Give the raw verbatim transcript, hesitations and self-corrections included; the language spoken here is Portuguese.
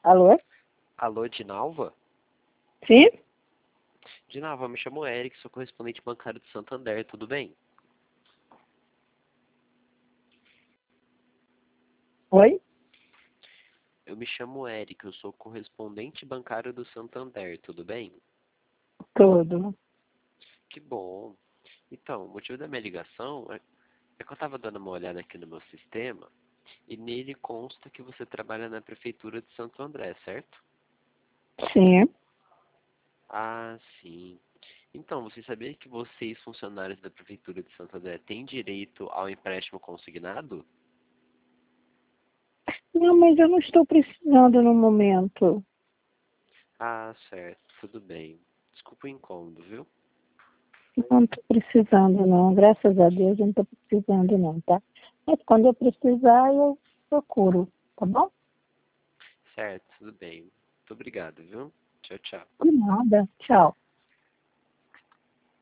Alô? Alô, Dinalva? Sim? Dinalva, me chamo Eric, sou correspondente bancário do Santander, tudo bem? Oi? Eu me chamo Eric, eu sou correspondente bancário do Santander, tudo bem? Tudo. Que bom. Então, o motivo da minha ligação é é que eu estava dando uma olhada aqui no meu sistema e nele consta que você trabalha na Prefeitura de Santo André, certo? Sim. Ah, sim. Então, você sabia que vocês, funcionários da Prefeitura de Santo André, têm direito ao empréstimo consignado? Não, mas eu não estou precisando no momento. Ah, certo, tudo bem. Desculpa o incômodo, viu? Não estou precisando, não. Graças a Deus, eu não estou precisando, não, tá? Mas quando eu precisar, eu procuro, tá bom? Certo, tudo bem. Muito obrigado, viu? Tchau, tchau. De nada. Tchau.